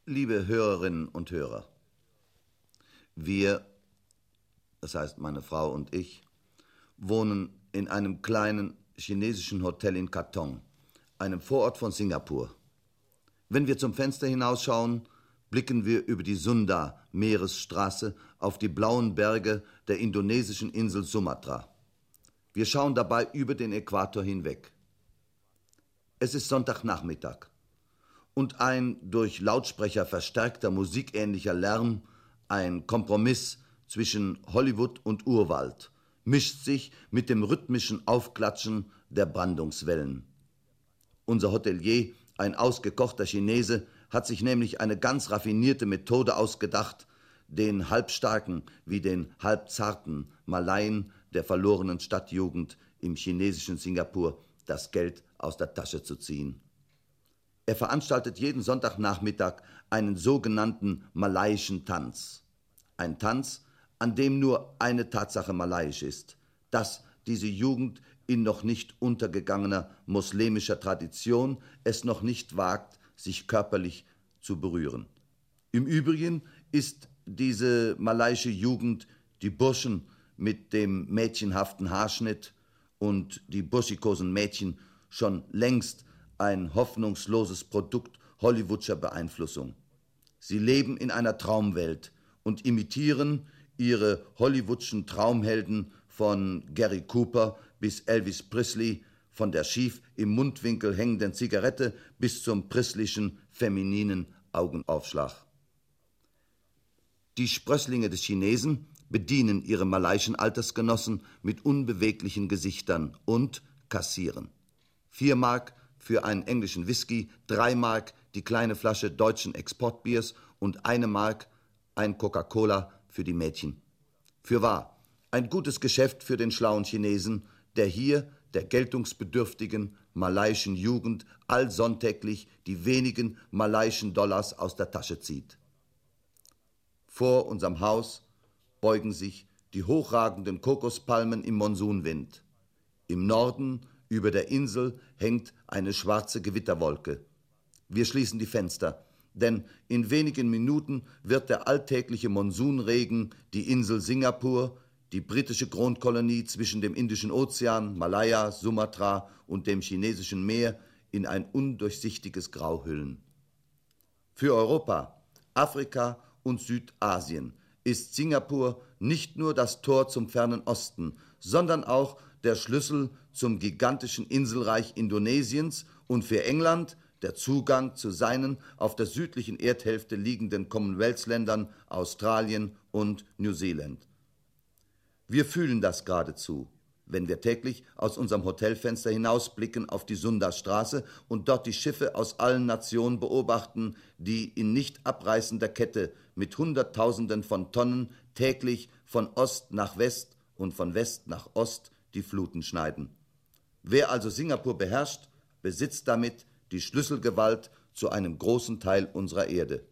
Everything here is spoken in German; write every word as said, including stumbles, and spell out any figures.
Liebe Hörerinnen und Hörer, wir, das heißt meine Frau und ich, wohnen in einem kleinen chinesischen Hotel in Katong, einem Vorort von Singapur. Wenn wir zum Fenster hinausschauen, blicken wir über die Sunda-Meeresstraße auf die blauen Berge der indonesischen Insel Sumatra. Wir schauen dabei über den Äquator hinweg. Es ist Sonntagnachmittag und ein durch Lautsprecher verstärkter musikähnlicher Lärm, ein Kompromiss zwischen Hollywood und Urwald, mischt sich mit dem rhythmischen Aufklatschen der Brandungswellen. Unser Hotelier, ein ausgekochter Chinese, hat sich nämlich eine ganz raffinierte Methode ausgedacht, den halbstarken wie den halbzarten Malaien der verlorenen Stadtjugend im chinesischen Singapur das Geld aus der Tasche zu ziehen. Er veranstaltet jeden Sonntagnachmittag einen sogenannten malaiischen Tanz. Ein Tanz, an dem nur eine Tatsache malaiisch ist, dass diese Jugend in noch nicht untergegangener muslimischer Tradition es noch nicht wagt, sich körperlich zu berühren. Im Übrigen ist diese malaiische Jugend die Burschen mit dem mädchenhaften Haarschnitt und die burschikosen Mädchen schon längst ein hoffnungsloses Produkt hollywoodscher Beeinflussung. Sie leben in einer Traumwelt und imitieren ihre hollywoodschen Traumhelden von Gary Cooper bis Elvis Presley, von der schief im Mundwinkel hängenden Zigarette bis zum Presleyschen femininen Augenaufschlag. Die Sprösslinge des Chinesen bedienen ihre malaiischen Altersgenossen mit unbeweglichen Gesichtern und kassieren. Vier Mark für einen englischen Whisky, drei Mark die kleine Flasche deutschen Exportbiers und eine Mark ein Coca-Cola für die Mädchen. Fürwahr, ein gutes Geschäft für den schlauen Chinesen, der hier der geltungsbedürftigen malaiischen Jugend allsonntäglich die wenigen malaiischen Dollars aus der Tasche zieht. Vor unserem Haus beugen sich die hochragenden Kokospalmen im Monsunwind. Im Norden über der Insel hängt eine schwarze Gewitterwolke. Wir schließen die Fenster, denn in wenigen Minuten wird der alltägliche Monsunregen die Insel Singapur, die britische Kronkolonie zwischen dem Indischen Ozean, Malaya, Sumatra und dem chinesischen Meer, in ein undurchsichtiges Grau hüllen. Für Europa, Afrika und Südasien ist Singapur nicht nur das Tor zum fernen Osten, sondern auch der Schlüssel zum gigantischen Inselreich Indonesiens und für England der Zugang zu seinen auf der südlichen Erdhälfte liegenden Commonwealth-Ländern Australien und Neuseeland. Wir fühlen das geradezu, wenn wir täglich aus unserem Hotelfenster hinausblicken auf die Sunda-Straße und dort die Schiffe aus allen Nationen beobachten, die in nicht abreißender Kette mit Hunderttausenden von Tonnen täglich von Ost nach West und von West nach Ost die Fluten schneiden. Wer also Singapur beherrscht, besitzt damit die Schlüsselgewalt zu einem großen Teil unserer Erde.